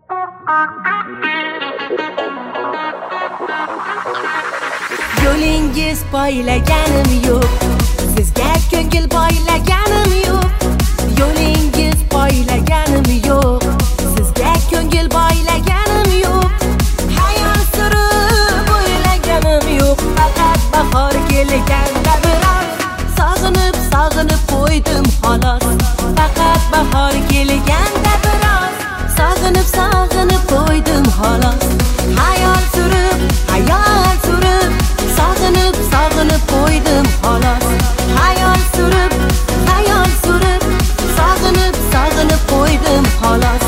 Yo'lingiz poylaganim yo'q, sizga ko'ngil poylaganim yo'q. Yo'lingiz poylaganim yo'q, sizga ko'ngil poylaganim yo'q. Hayol surib o'ylaganim yo'q, faqat bahor kelganda biroz sog'inib qo'ydim xolos. Faqat bahor kelganda biroz sog'inib qo'ydim xolos. Hayol surib sog'inib qo'ydim xolos. Hayol surib sog'inib qo'ydim xolos.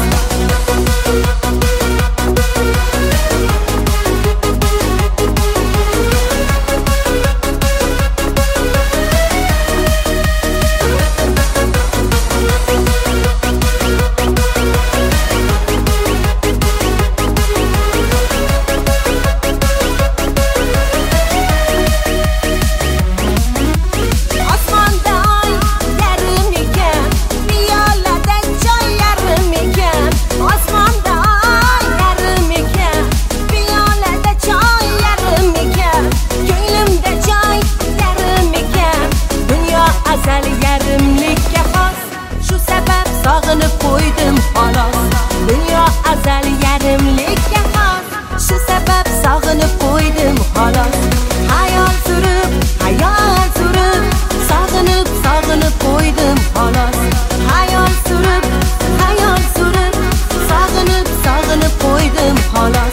Sog'inib qo'ydim xolos. Dunyo azal yarimlikka xos, shu sabab sog'inib qo'ydim xolos. Hayol surib sog'inib qo'ydim xolos. Hayol surib sog'inib qo'ydim xolos.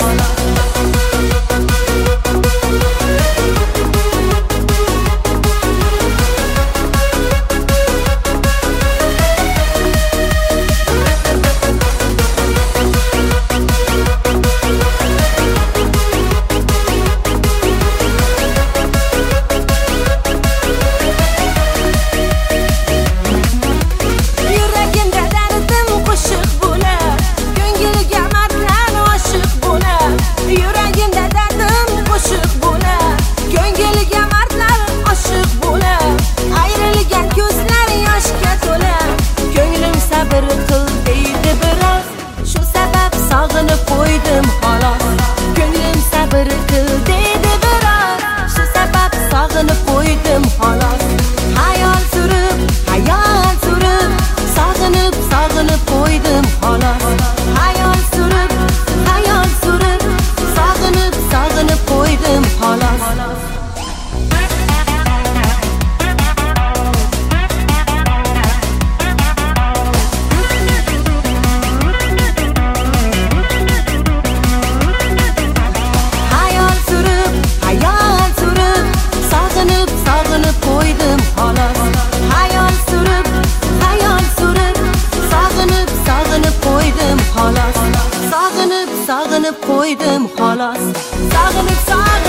Sog'inib qo'ydim xolos. Ko'nglim sabr qil deydi biroz, shu sabab sog'inib qo'ydim xolos. Hayol surib sog'inib qo'ydim xolos. Hayol surib sog'inib qo'ydim xolos. Sog'inib qo'ydim xolos. Sog'inib